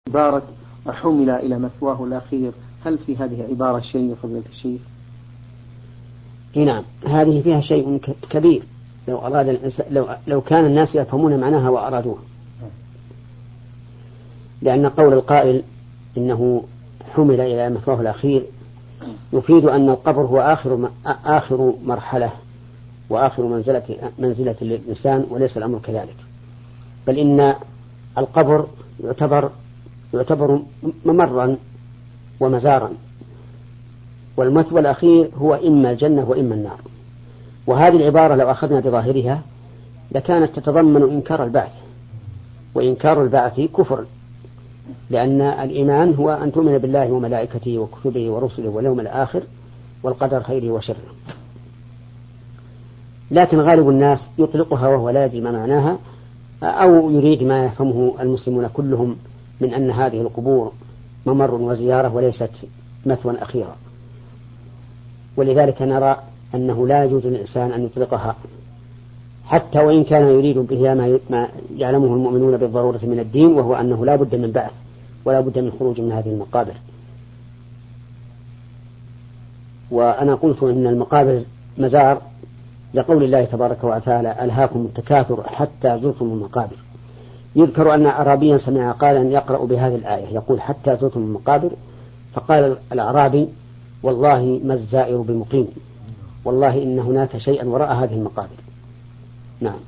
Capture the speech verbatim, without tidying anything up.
عبارة حمل إلى مثواه الأخير، هل في هذه عبارة شيء فضيلة الشيخ؟ نعم، هذه فيها شيء كبير. لو أراد الإنسان لو لو كان الناس يفهمون معناها وأرادوها، لأن قول القائل إنه حمل إلى مثواه الأخير يفيد أن القبر هو آخر آخر مرحلة وآخر منزلة منزلة للإنسان، وليس الأمر كذلك، بل إن القبر يعتبر يعتبر ممرا ومزارا، والمثوى الأخير هو إما الجنة وإما النار. وهذه العبارة لو أخذنا بظاهرها لكانت تتضمن إنكار البعث، وإنكار البعث كفر، لأن الإيمان هو أن تؤمن بالله وملائكته وكتبه ورسله واليوم الآخر والقدر خيره وشره. لكن غالب الناس يطلقها وهو لا يدري ما معناها، أو يريد ما يفهمه المسلمون كلهم من أن هذه القبور ممر وزيارة وليست مثوى أخيرا. ولذلك نرى أنه لا يجوز للإنسان أن يطلقها، حتى وإن كان يريد بها ما يعلمه المؤمنون بالضرورة من الدين، وهو أنه لا بد من بعث ولا بد من خروج من هذه المقابر. وأنا قلت إن المقابر مزار لقول الله تبارك وتعالى: ألهاكم التكاثر حتى زرتم المقابر. يذكر أن أعرابيا سمع قائلا يقرأ بهذه الآية يقول: حتى زرتم المقابر، فقال الأعرابي: والله ما الزائر بمقيم، والله إن هناك شيئا وراء هذه المقابر. نعم.